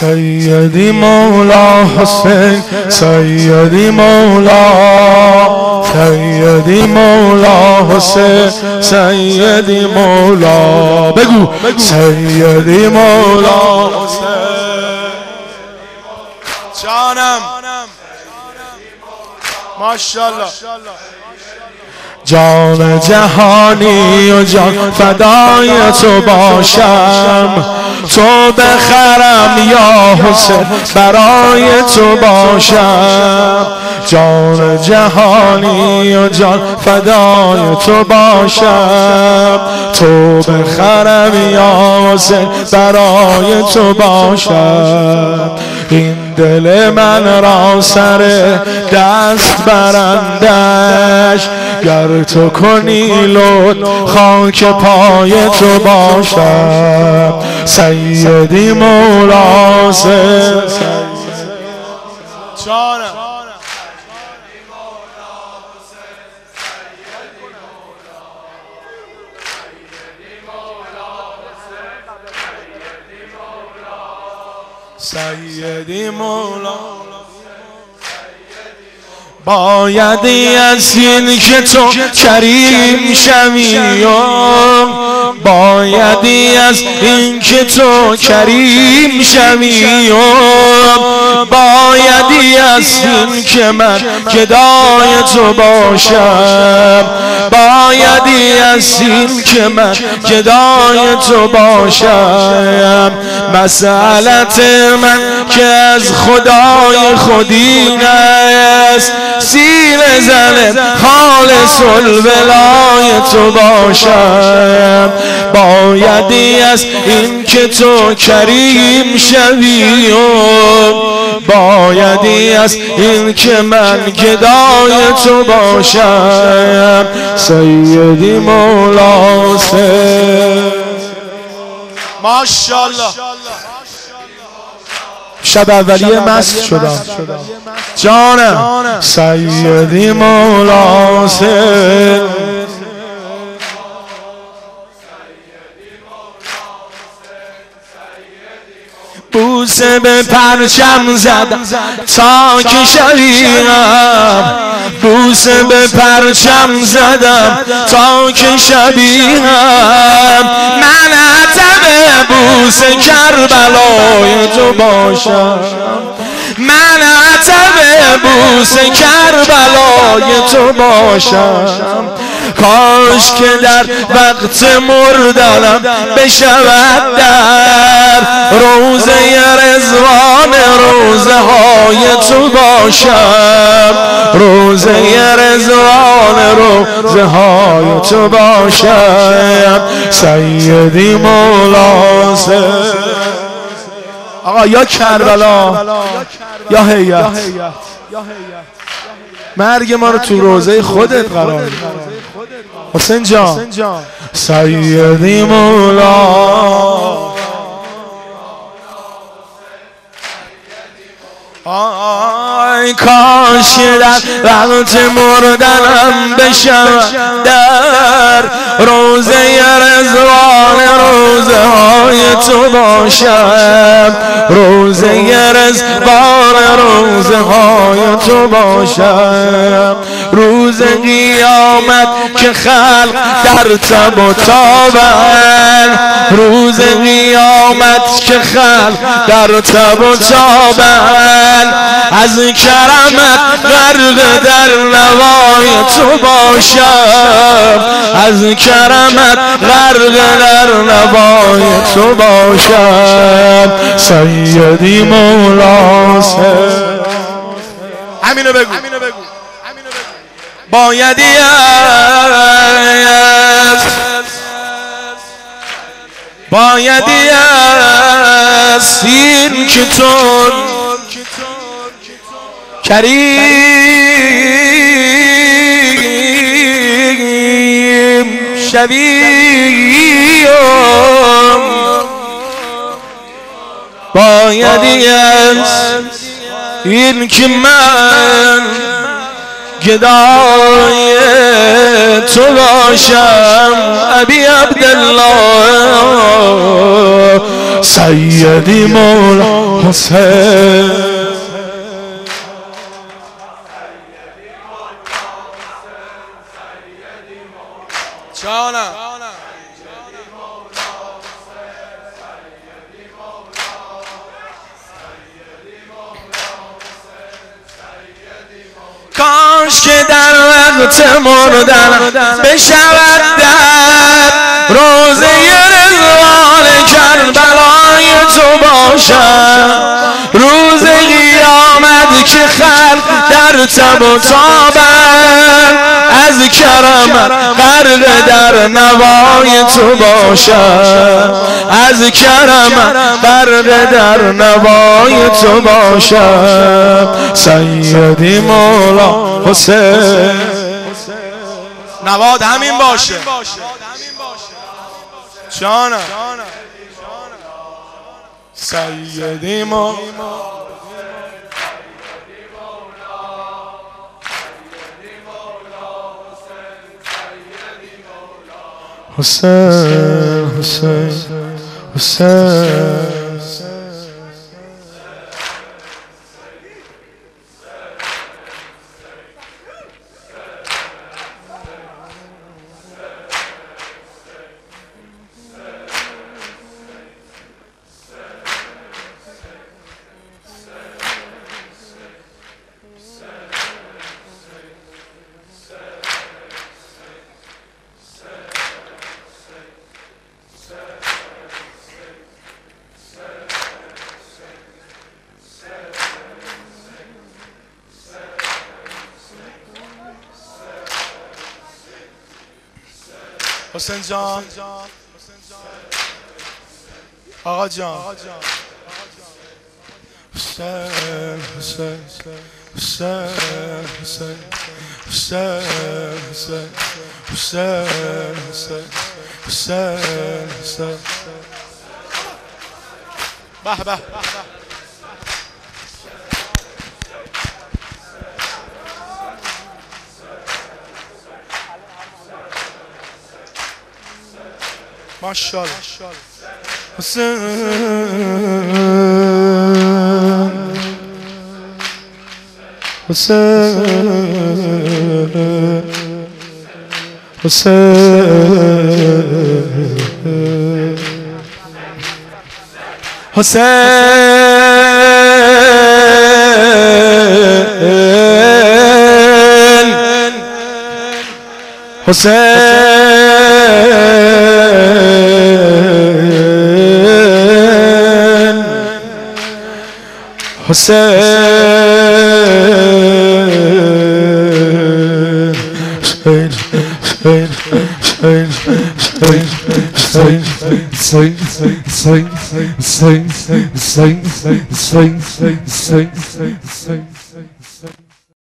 سیدی مولا حسین، سیدی مولا، سیدی مولا حسین، سیدی مولا. بگو سیدی مولا حسین. جانم ماشاءالله. جان جهانی و جان فدای تو باشم، تو بخرم یا حسین برای تو باشم. جان جهانی و جان فدای تو باشم، تو بخرم یا حسین برای تو باشم. این دل من را سر دست برندش، گر تو کنی لطف خاک پای تو باشم. سیدی مولا حسین. سیدی مولا، بایدی از این که تو کریم شوی، بایدی از این که تو کریم شوی، بایدی از این که من گدای تو باشم، بایدی از این که من گدای تو باشم. مسئلت من که از خدای خودین است، سیر زن خالص الولای تو باشم. بایدی از این که تو کریم شوی، بایدی از این که من گدای تو باشم. سیدی مولا حسین. ماشاءالله. شب اولیه مست شدم جانم. سیدی مولا حسین. بوسه به پرچم زدم تا که شبیهم، بوسه به پرچم زدم تا که شبیهم. من عتب بوسه کربلای تو باشم، من عتب بوسه کربلای تو باشم. کاش که در وقت مردنم بشود در روزه رضوان روزه های تو باشم، روزه رضوان روزه های تو باشم. سیدی مولا حسین. آقا یا کربلا یا هیئت، مرگ ما رو تو روزه خودت قرار بده حسین جان. سیدی مولا. آی کاش در وقت مردنم بشم در روزه رضوان روزه های تو باشم، روزه رضوان روزه های تو باشم. روز قیامت که خلق در تب و تابند، روز قیامت که خلق در تب و تابند. از کرمت غرق در نوای تو باشم، از کرمت غرق در نوای تو باشم. سیدی مولا حسین. همینو بگو. بایدی است، بایدی است این که تو کریم شوی، بایدی است این که من گدای تو باشم. ابی عبدالله سیدی مولا حسین. کاش که در وقت مردن بشود در روزه رضوان کربلای تو باشد، روز قیامت که خلق در تب و تابند، از کرم غرق در نوای تو باشد، از کرم غرق در نوای تو باشد. سیدی مولا حسین. نواد همین باشه جانم. سیدی مولا حسین، حسین، حسین. حسین جان، آقا جان، حسین، حسین، حسین، حسین، حسین، حسین، حسین، حسین، حسین، حسین. به به. ماشاءالله. حسین، حسین، حسین، حسین، حسین، حسین، حسین.